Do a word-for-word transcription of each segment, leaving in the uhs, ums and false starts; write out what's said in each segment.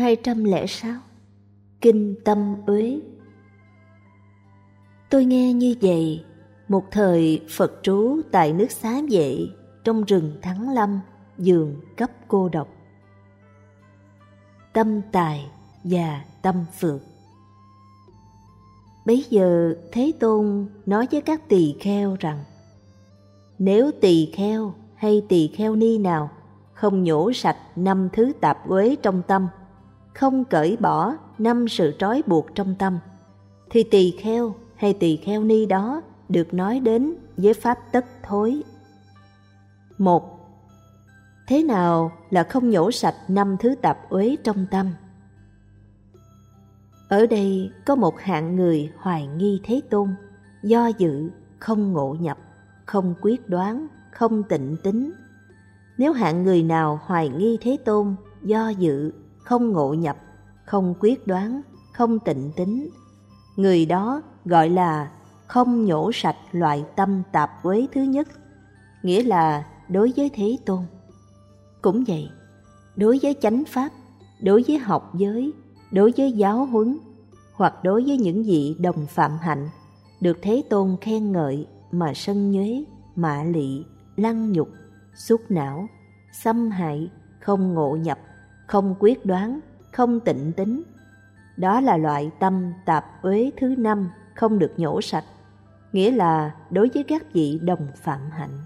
hai trăm lẻ sáu. Kinh Tâm Uế. Tôi nghe như vậy, một thời Phật trú tại nước Xá Vệ, trong rừng Thắng Lâm, giường cấp cô độc. Tâm Tài và Tâm Phược. Bấy giờ Thế Tôn nói với các tỳ kheo rằng: nếu tỳ kheo hay tỳ kheo ni nào không nhổ sạch năm thứ tạp uế trong tâm, không cởi bỏ năm sự trói buộc trong tâm, thì tỳ kheo hay tỳ kheo ni đó được nói đến với pháp tất thối. Một. Thế nào là không nhổ sạch năm thứ tạp uế trong tâm? Ở đây có một hạng người hoài nghi Thế Tôn, do dự, không ngộ nhập, không quyết đoán, không tịnh tín. Nếu hạng người nào hoài nghi Thế Tôn, do dự, không ngộ nhập, không quyết đoán, không tịnh tín, người đó gọi là không nhổ sạch loại tâm tạp uế thứ nhất, nghĩa là đối với Thế Tôn. Cũng vậy, đối với chánh pháp, đối với học giới, đối với giáo huấn, hoặc đối với những vị đồng phạm hạnh, được Thế Tôn khen ngợi mà sân nhuế, mạ lị, lăng nhục, xúc não, xâm hại, không ngộ nhập, không quyết đoán, không tịnh tín, đó là loại tâm tạp uế thứ năm không được nhổ sạch, nghĩa là đối với các vị đồng phạm hạnh.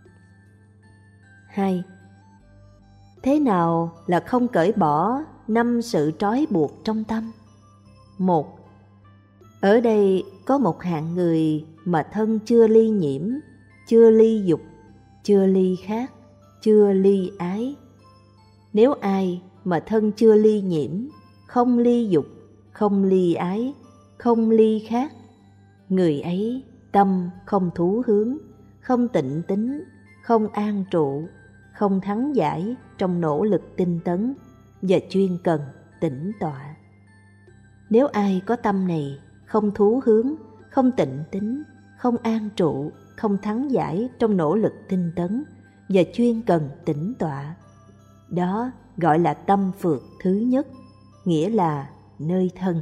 Hai. Thế nào là không cởi bỏ năm sự trói buộc trong tâm? Một. Ở đây có một hạng người mà thân chưa ly nhiễm, chưa ly dục, chưa ly khác, chưa ly ái. Nếu ai mà thân chưa ly nhiễm, không ly dục, không ly ái, không ly khác, người ấy tâm không thú hướng, không tịnh tín, không an trụ, không thắng giải trong nỗ lực tinh tấn và chuyên cần tĩnh tọa. Nếu ai có tâm này không thú hướng, không tịnh tín, không an trụ, không thắng giải trong nỗ lực tinh tấn và chuyên cần tĩnh tọa, đó gọi là tâm phược thứ nhất, nghĩa là nơi thân.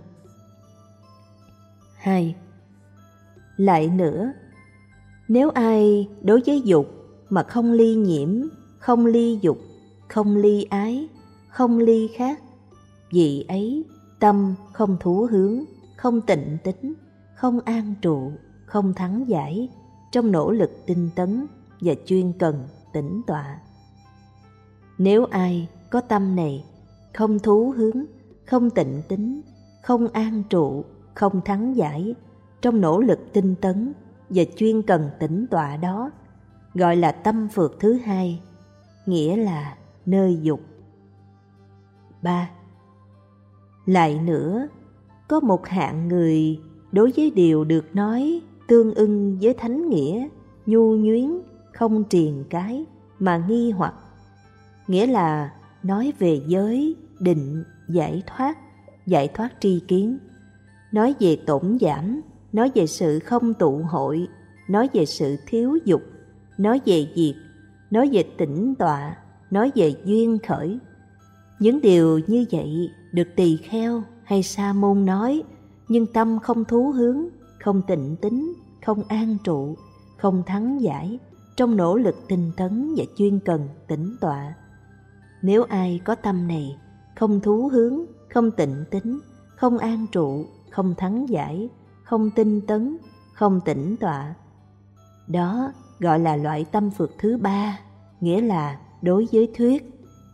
Hai. Lại nữa, nếu ai đối với dục mà không ly nhiễm, không ly dục, không ly ái, không ly khác, vị ấy tâm không thú hướng, không tịnh tín, không an trụ, không thắng giải trong nỗ lực tinh tấn và chuyên cần tĩnh tọa. Nếu ai có tâm này không thú hướng, không tịnh tín, không an trụ, không thắng giải trong nỗ lực tinh tấn và chuyên cần tĩnh tọa, đó gọi là tâm phược thứ hai, nghĩa là nơi dục. Ba. Lại nữa, có một hạng người đối với điều được nói tương ưng với thánh nghĩa, nhu nhuyến, không triền cái mà nghi hoặc, nghĩa là nói về giới, định, giải thoát, giải thoát tri kiến, nói về tổn giảm, nói về sự không tụ hội, nói về sự thiếu dục, nói về diệt, nói về tĩnh tọa, nói về duyên khởi. Những điều như vậy được tỳ kheo hay sa môn nói, nhưng tâm không thú hướng, không tịnh tín, không an trụ, không thắng giải trong nỗ lực tinh tấn và chuyên cần tĩnh tọa. Nếu ai có tâm này không thú hướng, không tịnh tín, không an trụ, không thắng giải, không tinh tấn, không tĩnh tọa, đó gọi là loại tâm phược thứ ba, nghĩa là đối với thuyết.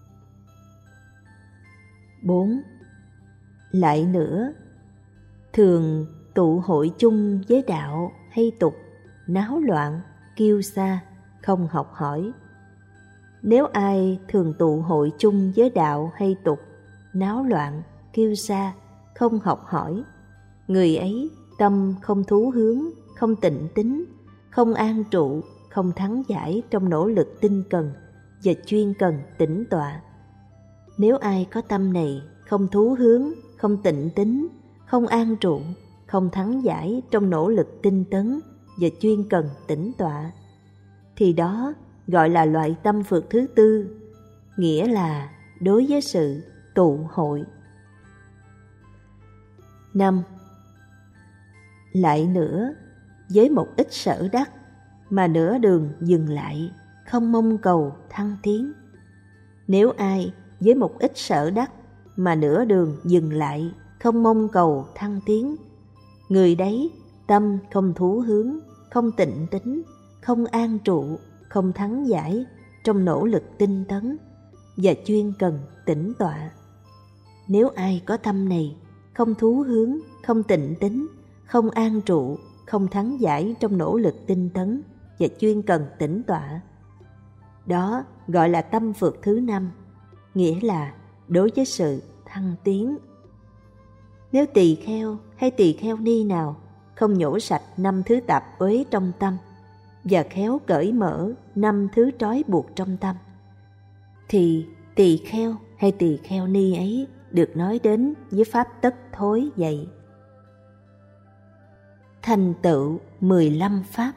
Bốn. Lại nữa, thường tụ hội chung với đạo hay tục, náo loạn, kiêu sa, không học hỏi. Nếu ai thường tụ hội chung với đạo hay tục, náo loạn, kiêu sa, không học hỏi, người ấy tâm không thú hướng, không tịnh tín, không an trụ, không thắng giải trong nỗ lực tinh cần và chuyên cần tĩnh tọa. Nếu ai có tâm này không thú hướng, không tịnh tín, không an trụ, không thắng giải trong nỗ lực tinh tấn và chuyên cần tĩnh tọa, thì đó gọi là loại tâm phược thứ tư, nghĩa là đối với sự tụ hội, năm. Lại nữa, với một ít sở đắc mà nửa đường dừng lại, không mong cầu thăng tiến. Nếu ai với một ít sở đắc mà nửa đường dừng lại, không mong cầu thăng tiến, người đấy tâm không thú hướng, không tịnh tín, không an trụ, không thắng giải trong nỗ lực tinh tấn và chuyên cần tĩnh tọa. Nếu ai có tâm này, không thú hướng, không tịnh tín, không an trụ, không thắng giải trong nỗ lực tinh tấn và chuyên cần tĩnh tọa, đó gọi là tâm phược thứ năm, nghĩa là đối với sự thăng tiến. Nếu tỳ kheo hay tỳ kheo ni nào không nhổ sạch năm thứ tạp uế trong tâm và khéo cởi mở năm thứ trói buộc trong tâm, thì tỳ kheo hay tỳ kheo ni ấy được nói đến với pháp tất thối vậy. Thành tựu mười lăm pháp.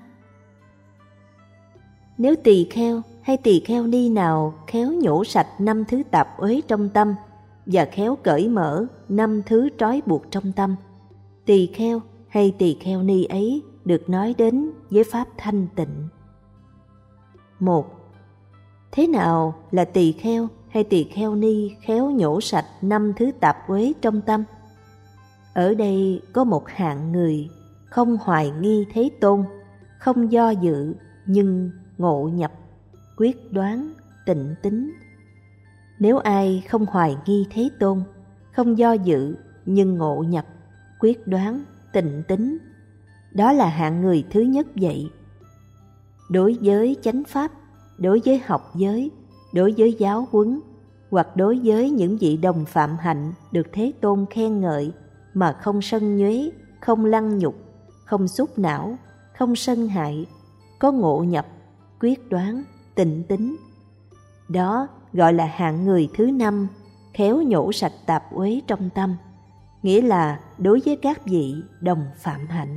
Nếu tỳ kheo hay tỳ kheo ni nào khéo nhổ sạch năm thứ tạp uế trong tâm và khéo cởi mở năm thứ trói buộc trong tâm, tỳ kheo hay tỳ kheo ni ấy được nói đến với pháp thanh tịnh. Một. Thế nào là tỳ kheo hay tỳ kheo ni khéo nhổ sạch năm thứ tạp uế trong tâm? Ở đây có một hạng người không hoài nghi Thế Tôn, không do dự nhưng ngộ nhập, quyết đoán, tịnh tín. Nếu ai không hoài nghi Thế Tôn, không do dự nhưng ngộ nhập, quyết đoán, tịnh tín, đó là hạng người thứ nhất vậy. Đối với chánh pháp, đối với học giới, đối với giáo huấn, hoặc đối với những vị đồng phạm hạnh được Thế Tôn khen ngợi mà không sân nhuế, không lăng nhục, không xúc não, không sân hại, có ngộ nhập, quyết đoán, tịnh tín, đó gọi là hạng người thứ năm, khéo nhổ sạch tạp uế trong tâm, nghĩa là đối với các vị đồng phạm hạnh.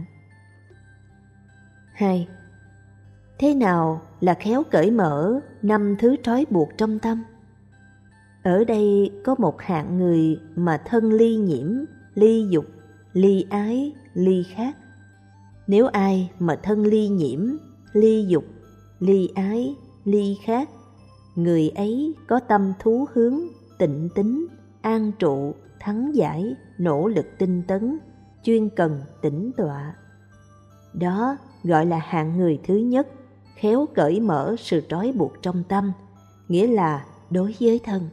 Hai. Thế nào là khéo cởi mở năm thứ trói buộc trong tâm? Ở đây có một hạng người mà thân ly nhiễm, ly dục, ly ái, ly khác. Nếu ai mà thân ly nhiễm, ly dục, ly ái, ly khác, người ấy có tâm thú hướng, tịnh tín, an trụ, thắng giải, nỗ lực tinh tấn, chuyên cần tĩnh tọa. Đó gọi là hạng người thứ nhất, khéo cởi mở sự trói buộc trong tâm, nghĩa là đối với thân.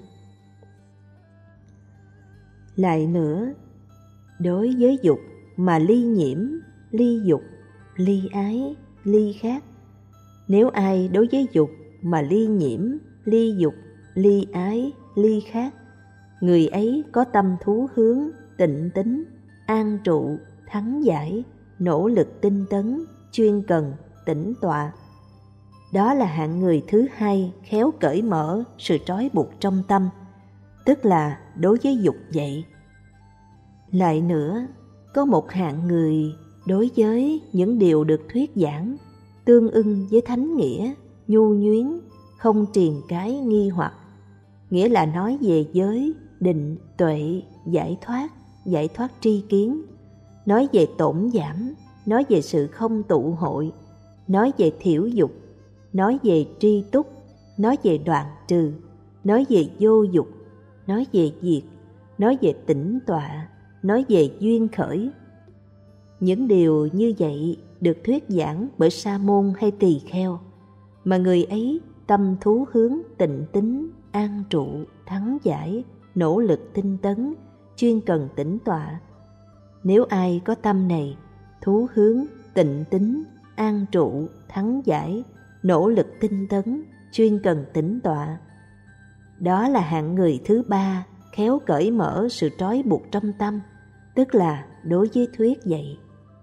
Lại nữa, đối với dục mà ly nhiễm, ly dục, ly ái, ly khác. Nếu ai đối với dục mà ly nhiễm, ly dục, ly ái, ly khác, người ấy có tâm thú hướng, tịnh tín, an trụ, thắng giải, nỗ lực tinh tấn, chuyên cần, tĩnh tọa. Đó là hạng người thứ hai khéo cởi mở sự trói buộc trong tâm, tức là đối với dục vậy. Lại nữa, có một hạng người đối với những điều được thuyết giảng, tương ưng với thánh nghĩa, nhu nhuyến, không triền cái nghi hoặc, nghĩa là nói về giới, định, tuệ, giải thoát, giải thoát tri kiến, nói về tổn giảm, nói về sự không tụ hội, nói về thiểu dục, nói về tri túc, nói về đoạn trừ, nói về vô dục, nói về diệt, nói về tĩnh tọa, nói về duyên khởi. Những điều như vậy được thuyết giảng bởi sa môn hay tỳ kheo, mà người ấy tâm thú hướng, tịnh tín, an trụ, thắng giải, nỗ lực tinh tấn, chuyên cần tĩnh tọa. Nếu ai có tâm này, thú hướng, tịnh tín, an trụ, thắng giải, nỗ lực tinh tấn, chuyên cần tĩnh tọa, đó là hạng người thứ ba khéo cởi mở sự trói buộc trong tâm, tức là đối với thuyết vậy.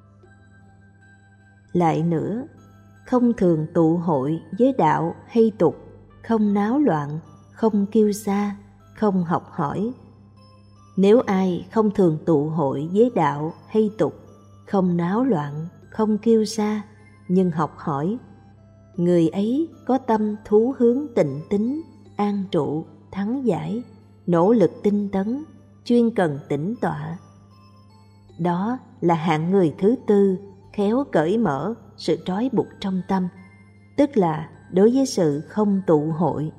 Lại nữa, không thường tụ hội với đạo hay tục, không náo loạn, không kiêu sa, không học hỏi. Nếu ai không thường tụ hội với đạo hay tục, không náo loạn, không kiêu sa, nhưng học hỏi, người ấy có tâm thú hướng, tịnh tín, an trụ, thắng giải, nỗ lực tinh tấn, chuyên cần tĩnh tọa. Đó là hạng người thứ tư, khéo cởi mở sự trói buộc trong tâm, tức là đối với sự không tụ hội.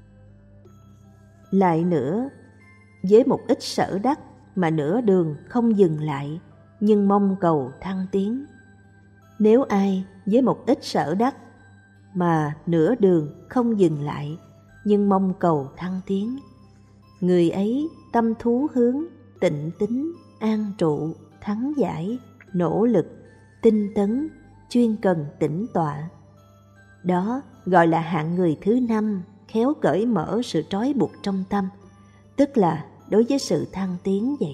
Lại nữa, với một ít sở đắc mà nửa đường không dừng lại, nhưng mong cầu thăng tiến. Nếu ai với một ít sở đắc mà nửa đường không dừng lại, nhưng mong cầu thăng tiến, người ấy tâm thú hướng, tịnh tín, an trụ, thắng giải, nỗ lực, tinh tấn, chuyên cần tĩnh tọa. Đó gọi là hạng người thứ năm, khéo cởi mở sự trói buộc trong tâm, tức là đối với sự thăng tiến vậy.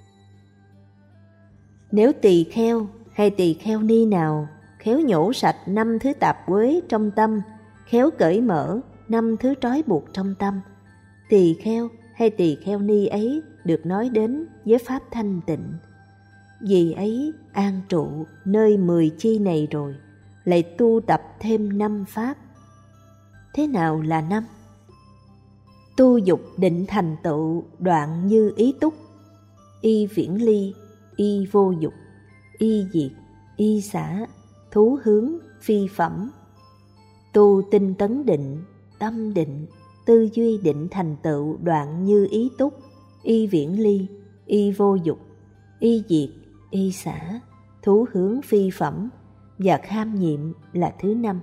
Nếu tỳ kheo hay tỳ kheo ni nào khéo nhổ sạch năm thứ tạp uế trong tâm, khéo cởi mở năm thứ trói buộc trong tâm, tỳ kheo hay tỳ kheo ni ấy được nói đến với pháp thanh tịnh. Vì ấy an trụ nơi mười chi này rồi, lại tu tập thêm năm pháp. Thế nào là năm? Tu dục định thành tựu đoạn như ý túc, y viễn ly, y vô dục, y diệt, y xả, thú hướng, phi phẩm. Tu tinh tấn định, tâm định, tư duy định thành tựu đoạn như ý túc, y viễn ly, y vô dục, y diệt, y xả, thú hướng, phi phẩm và kham nhiệm là thứ năm.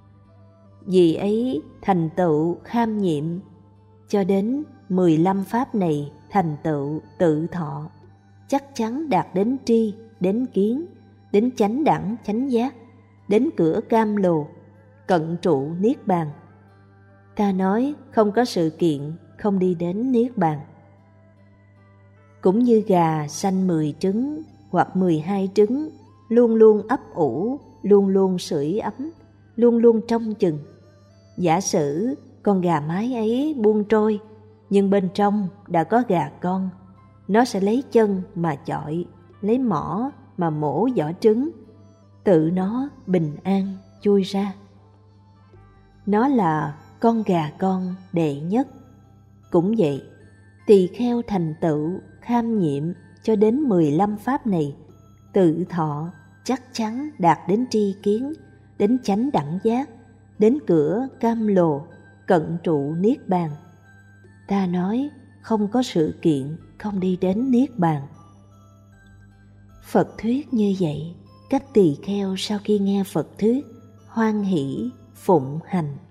Vì ấy thành tựu kham nhiệm cho đến mười lăm pháp này thành tựu tự thọ, chắc chắn đạt đến tri, đến kiến, đến chánh đẳng chánh giác, đến cửa cam lồ, cận trụ niết bàn. Ta nói không có sự kiện không đi đến niết bàn. Cũng như gà sanh mười trứng hoặc mười hai trứng, luôn luôn ấp ủ, luôn luôn sưởi ấm, luôn luôn trông chừng. Giả sử con gà mái ấy buông trôi, nhưng bên trong đã có gà con, nó sẽ lấy chân mà chọi, lấy mỏ mà mổ vỏ trứng, tự nó bình an chui ra. Nó là con gà con đệ nhất. Cũng vậy, tỳ kheo thành tựu kham nhiệm cho đến mười lăm pháp này, tự thọ chắc chắn đạt đến tri kiến, đến chánh đẳng giác, đến cửa cam lồ, cận trụ niết bàn. Ta nói không có sự kiện không đi đến niết bàn. Phật thuyết như vậy, các tỳ kheo sau khi nghe Phật thuyết hoan hỷ phụng hành.